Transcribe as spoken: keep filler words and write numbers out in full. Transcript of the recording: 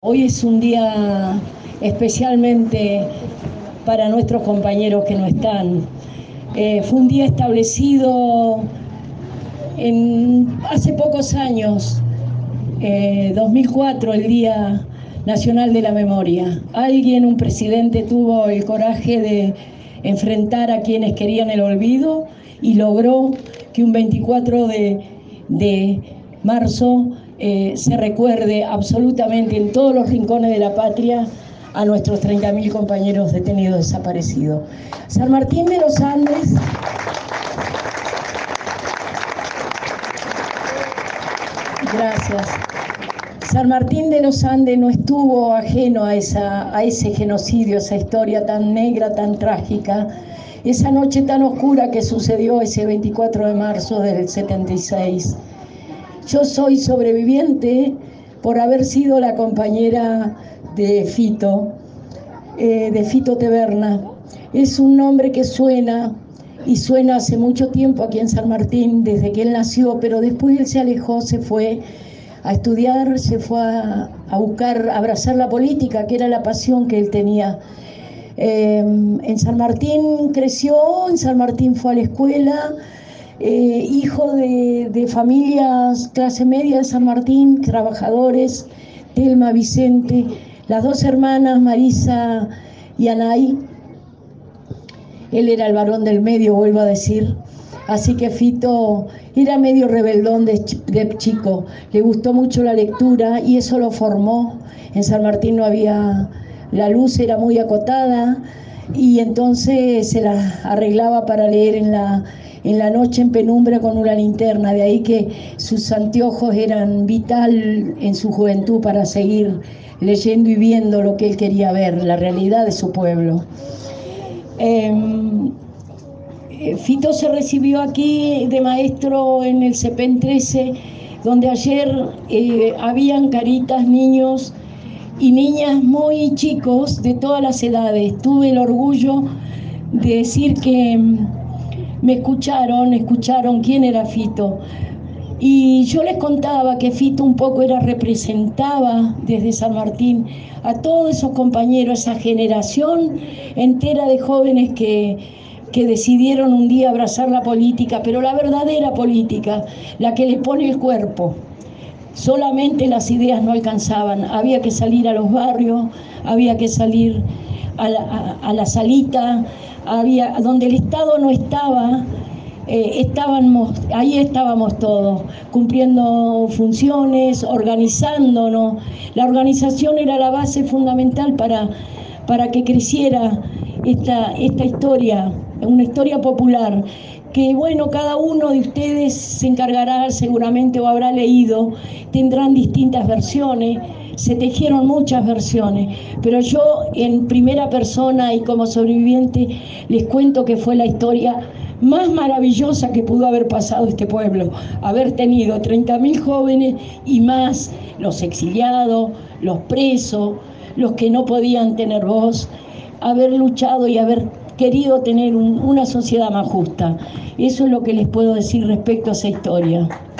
Hoy es un día especialmente para nuestros compañeros que no están. Eh, fue un día establecido en, hace pocos años, eh, dos mil cuatro, el Día Nacional de la Memoria. Alguien, un presidente, tuvo el coraje de enfrentar a quienes querían el olvido y logró que un veinticuatro de, de marzo eh, se recuerde absolutamente en todos los rincones de la patria a nuestros treinta mil compañeros detenidos desaparecidos. San Martín de los Andes Gracias. San Martín de los Andes no estuvo ajeno a, esa, a ese genocidio, esa historia tan negra, tan trágica, esa noche tan oscura que sucedió ese veinticuatro de marzo del setenta y seis. Yo soy sobreviviente por haber sido la compañera de Fito, eh, de Fito Teberna. Es un nombre que suena y suena hace mucho tiempo aquí en San Martín, desde que él nació, pero después él se alejó, se fue a estudiar, se fue a, a buscar, a abrazar la política, que era la pasión que él tenía. Eh, en San Martín creció, en San Martín fue a la escuela, eh, hijo de, de familias clase media de San Martín, trabajadores, Telma, Vicente, las dos hermanas, Marisa y Anay. Él era el varón del medio, vuelvo a decir. Así que Fito era medio rebeldón de, de chico, le gustó mucho la lectura y eso lo formó. En San Martín no había, la luz era muy acotada y entonces se la arreglaba para leer en la, en la noche en penumbra con una linterna. De ahí que sus anteojos eran vital en su juventud para seguir leyendo y viendo lo que él quería ver, la realidad de su pueblo. Eh, Fito se recibió aquí de maestro en el CEPEN trece, donde ayer eh, habían caritas, niños y niñas muy chicos de todas las edades. Tuve el orgullo de decir que me escucharon, escucharon quién era Fito. Y yo les contaba que Fito un poco era, representaba desde San Martín a todos esos compañeros, esa generación entera de jóvenes que, que decidieron un día abrazar la política, pero la verdadera política, la que le pone el cuerpo. Solamente las ideas no alcanzaban, había que salir a los barrios, había que salir a la, a, a la salita, había, donde el Estado no estaba. Eh, estábamos, ahí estábamos todos, cumpliendo funciones, organizándonos. La organización era la base fundamental para, para que creciera esta, esta historia, una historia popular, que bueno, cada uno de ustedes se encargará seguramente o habrá leído, tendrán distintas versiones, se tejieron muchas versiones, pero yo en primera persona y como sobreviviente les cuento que fue la historia más maravillosa que pudo haber pasado este pueblo, haber tenido treinta mil jóvenes y más los exiliados, los presos, los que no podían tener voz, haber luchado y haber querido tener un, una sociedad más justa. Eso es lo que les puedo decir respecto a esa historia.